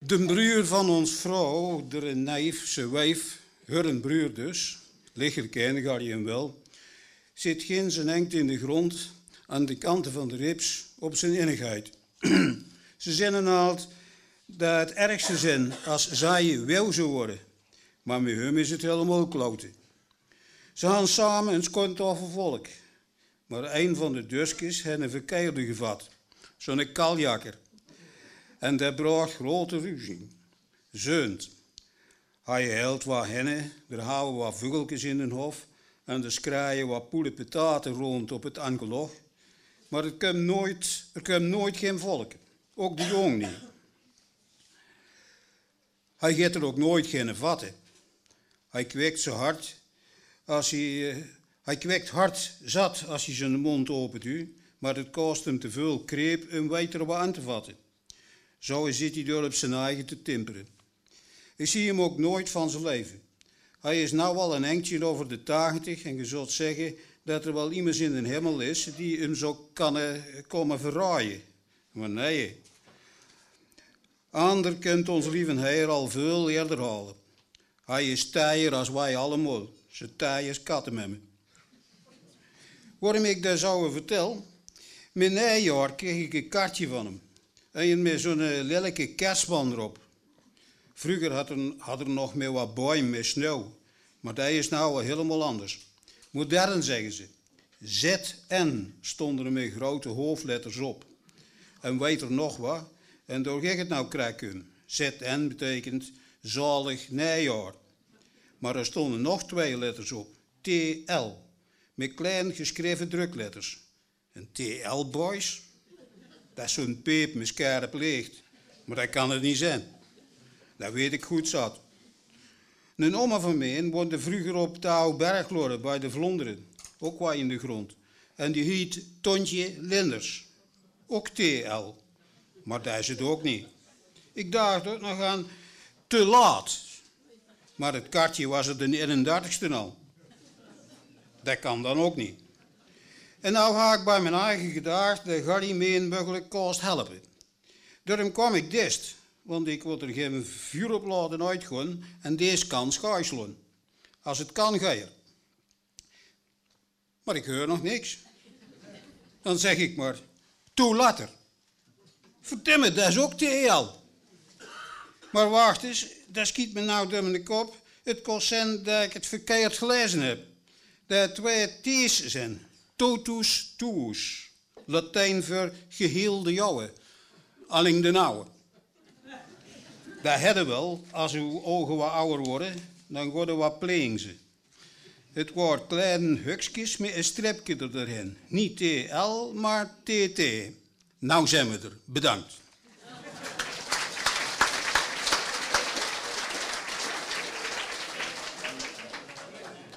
De broer van ons vrouw, de neef, zijn wijf, hun broer dus, ligger kennen ga je hem wel, zit ginds en hengt in de grond aan de kanten van de rips op zijn innigheid. Ze zinnen altijd dat het ergste zijn als zij wel zou worden, maar met hem is het helemaal kloten. Ze gaan samen een skontafel volk, maar een van de dusjes heeft een verkeerde gevat, zo'n kaljakker. En dat bracht grote ruzie. Zeunt. Hij hield wat hennen, er houden wat vogeltjes in den hof en er schrijven wat poele pataten rond op het angelog. Maar er kwam nooit geen volk, ook de jong niet. Hij gaat er ook nooit geen vatten. Hij kweekt zo hard als hij kweekt hard zat als hij zijn mond opent u, maar het kost hem te veel kreep om weiter wat aan te vatten. Zo zit hij door op zijn eigen te timperen. Ik zie hem ook nooit van zijn leven. Hij is nou al een eindje over de 80 en je zult zeggen dat er wel iemand in de hemel is die hem zo kan komen verraaien. Maar nee. Ander kent ons lieve Heer al veel eerder halen. Hij is taaier als wij allemaal. Ze taaiers katten met me. Waarom ik dat zo vertel? Mijn najaar kreeg ik een kaartje van hem. En met zo'n lelijke kerstman erop. Vroeger had er nog meer wat boom met sneeuw. Maar dat is nou wel helemaal anders. Modern zeggen ze. ZN stonden er met grote hoofdletters op. En weet er nog wat. En door ging het nou krijgen. ZN betekent zalig najaar. Maar er stonden nog 2 letters op. TL. Met klein geschreven drukletters. En TL boys. Dat is zo'n peep met scherp licht. Maar dat kan het niet zijn. Dat weet ik goed zat. Een oma van mij woonde vroeger op de oude Bergloren bij de Vlonderen. Ook wat in de grond. En die heet Tontje Linders. Ook TL. Maar dat is het ook niet. Ik dacht ook nog aan te laat. Maar het kaartje was er de 31ste al. Dat kan dan ook niet. En nou ga ik bij mijn eigen gedacht de Gary mee mogelijk kost helpen. Daarom kwam ik dist, want ik wil er geen vuur op laten uitgaan en deze kan schuiselen. Als het kan, ga je. Maar ik hoor nog niks. Dan zeg ik maar, toe later. Verdomme, dat is ook TL. Maar wacht eens, dat schiet me nou door mijn kop. Het kan zijn dat ik het verkeerd gelezen heb. Dat 2 T's zijn. Totus tuus. Latijn voor geheel de jouwe. Alleen de nauwe. Dat hebben wel, als uw ogen wat ouder worden, dan worden wat playing ze. Het wordt kleine hukjes met een stripje erheen. Niet TL, maar TT. Nou zijn we er. Bedankt.